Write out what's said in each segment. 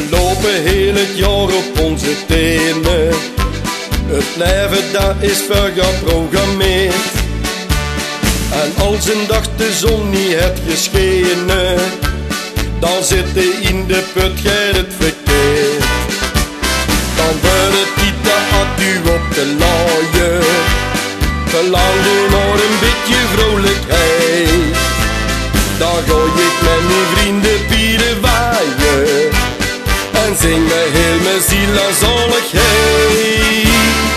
lopen heel het jaar op onze tenen. Het leven dat is geprogrammeerd. En als een dag de zon niet heeft geschenen, dan zit hij in de put, gij het verkeerd. Dan wordt het niet te actu op de laaien. Verlang je naar een beetje vrolijkheid, dan gooi ik met mijn vrienden bieren waaien en zing me heel mijn ziel aan zaligheid.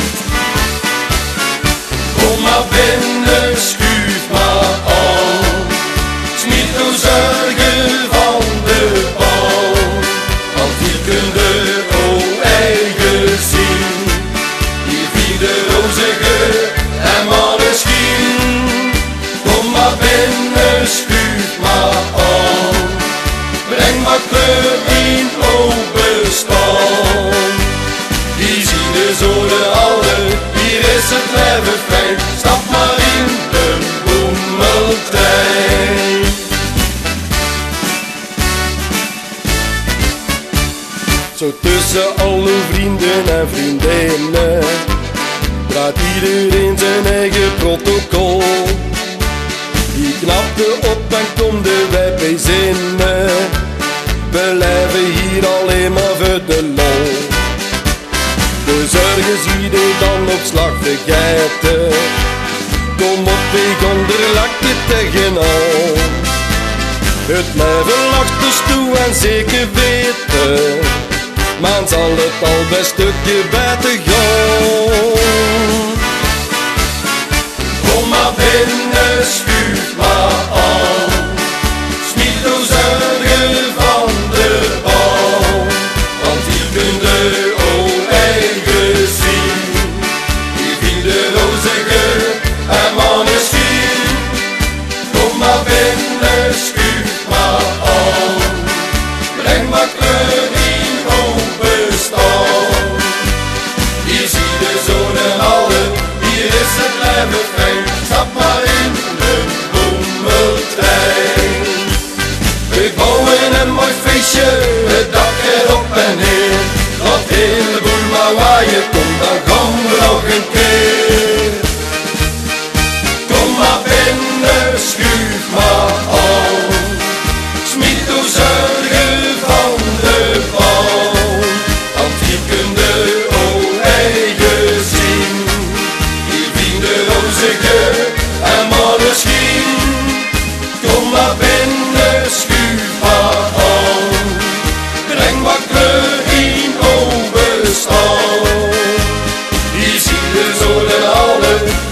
Kom maar binnen, schuif maar aan, smiet uw zorgen van de bal, want hier kun je uw eigen zien, hier vier de rozige en maneschijn. Kom maar binnen, schuif maar aan, breng maar kleur in uw bestaan. Hier zie de zoden alle, hier is het leven fijn, stap maar in de boemeltrein. Zo tussen alle vrienden en vriendinnen draait iedereen zijn eigen protocol. Die knapte op en komde wij bij zinnen. We leven hier alleen maar voor de lol. De zorgen zie je dan op slag vergeten. Kom op, ik onderlak je tegenal. Het leven lacht dus toe en zeker weten, maar zal het al bij stukje beter gaan. Kom maar binnen, schuif maar aan, smiet uw zorgen van de bal, want hier kun je uw eigen zien, hier vind de rozige en maneschijn. Kom maar binnen, schuif maar aan, breng maar kleur in uw bestaan. Hier zie de zonen alle, hier is het leven fijn, stap maar in de boemeltrein. We bouwen een mooi feestje, het dak erop en neer. Laat heel de boel maar waaien, kom dan gaan we nog een keer. Kom maar binnen, schuif maar aan, smiet uw zorgen van de bal, want hier kun je uw eigen zien, hier vind de rozige en maneschijn. Kom maar binnen, schuif maar aan, breng wat kleur in uw bestaan. Hier zie je zoden alle,